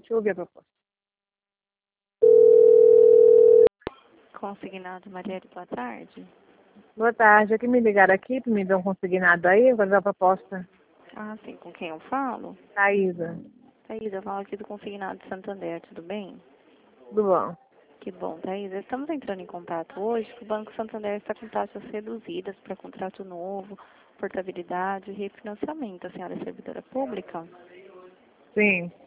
Deixa eu ouvir a proposta. Consignado Marielle, boa tarde. Boa tarde. Aqui me ligaram aqui para me dar um consignado aí, vou dar a proposta. Ah, sim, com quem eu falo? Thaísa. Thaís, eu falo aqui do Consignado de Santander, tudo bem? Tudo bom? Que bom, Thaís. Estamos entrando em contato hoje que o Banco Santander está com taxas reduzidas para contrato novo, portabilidade e refinanciamento. A senhora é servidora pública? Sim.